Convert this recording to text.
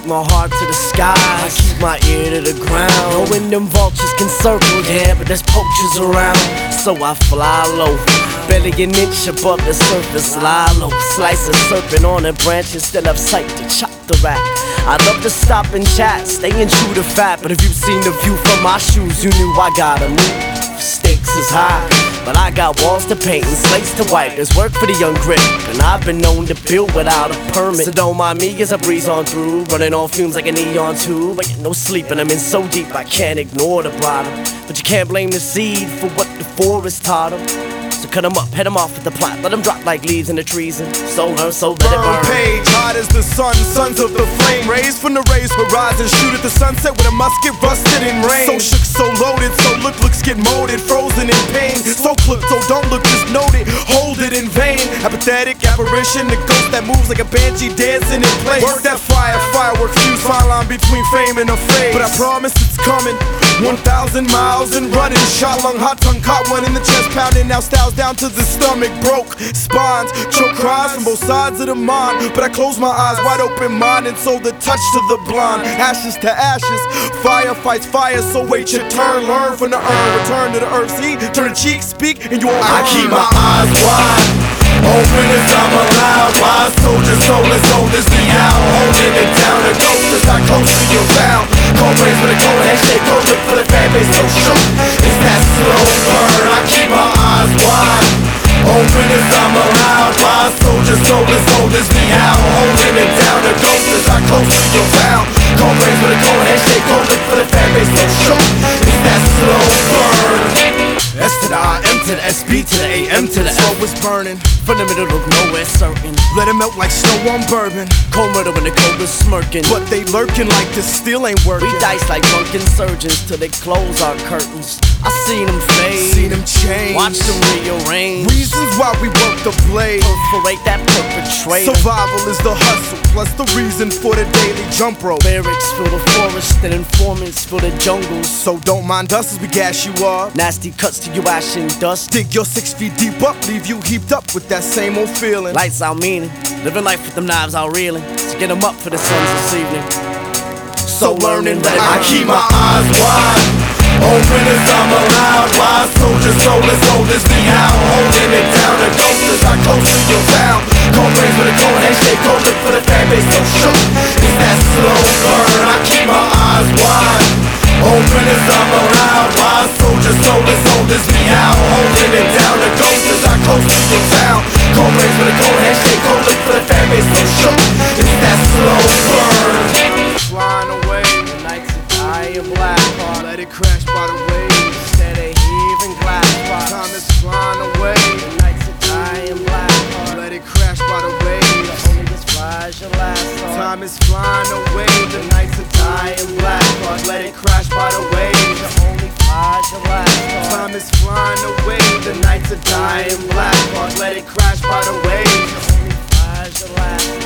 keep my heart to the sky, I keep my ear to the ground. Knowing them vultures can circle, yeah, but there's poachers around. So I fly low, barely an inch above the surface, lie low. Slice a serpent on a branch instead of sight to chop the rat. I love to stop and chat, staying true to fact. But if you've seen the view from my shoes, you knew I gotta move. Stakes is high, but I got walls to paint and slates to wipe. There's work for the young grip, and I've been known to build without a permit. So don't mind me as I breeze on through, running on fumes like a neon tube. I get no sleep and I'm in so deep I can't ignore the bottom. But you can't blame the seed for what the forest taught them. So cut them up, head them off with the plot. Let them drop like leaves in the trees and so learn, so let it burn. Page, hot as the sun, sons of the flame. Raised from the raised horizon, shoot at the sunset with a musket rusted in rain. So shook, so loaded, so looks get molded. Frozen in pain, so clipped, so don't look, just note it. Hold it in vain, apathetic apparition. The ghost that moves like a banshee dancing in place. Work that fire, fireworks, fuse, fine line between fame and a fade. But I promise it's coming, 1,000 miles and running. Shot lung, hot tongue, caught one in the chest pounding. Now styles down to the stomach, broke spines, choke cries from both sides of the mind. But I close my eyes, wide open mind, and so the touch to the blind. Ashes to ashes, fire fights fire. So wait your turn, learn from the urn, return to the earth. See, turn the cheek, speak, and you won't. I keep my eyes wide open as I'm alive. Wise soldier, soulless, oldest me out, holding it down. The ghost is not close to your town. Cold rays with a cold handshake, cold look for the fan base, so shook. It's that slow burn. I keep my eyes wide open as I'm alive. Wise soldier, soulless, oldest me out, holding it down. The ghost is not close to your town. Cold rays with a cold handshake, cold look for the fan base, so shook. It's that slow burn. S to the I, M to the SB to the AM to the F. Was burning from the middle of nowhere, certain. let it melt like snow on bourbon. Cold murder when the cobra's smirking. But they lurking like this still ain't working. We dice like drunken surgeons till they close our curtains. I seen them fade, seen them change, watch them rearrange. Reasons why we work the blade, perforate that perpetrator. Survival is the hustle, plus the reason for the daily jump rope. Barracks fill the forest and informants fill the jungles. So don't mind us as we gas you up. Nasty cuts to you ash and dust. Dig your 6 feet deep up, leave you heaped up with that same old feeling. Lights out meaning, living life with them knives out reeling. To get them up for the sons this evening. So learning that I keep my eyes wide open as I'm alive. Wise soldier, soulless, oldest me out, holding it down. The ghost is not close to your town. Cold rays with a cold handshake, cold look for the fan base, so shook. It's that slow burn. I keep my eyes wide open as I'm alive. Wise soldier, soulless, oldest me out, holding it down. The ghost is not close to your town. Cold rays with a cold handshake, cold look for the fan base, so shook. It's that slow burn. Flying away, the nights are dying black heart. let it crash by the waves. Instead of heaving glass box. Time is flying away, The nights are dying black heart. let it crash by the waves. Only this flies your last thought. Time is flying away, The nights are dying black heart. let it crash by the waves. Only flies your last thought. Time is flying away, the nights are dying black. Let it crash by the waves. Only flies your last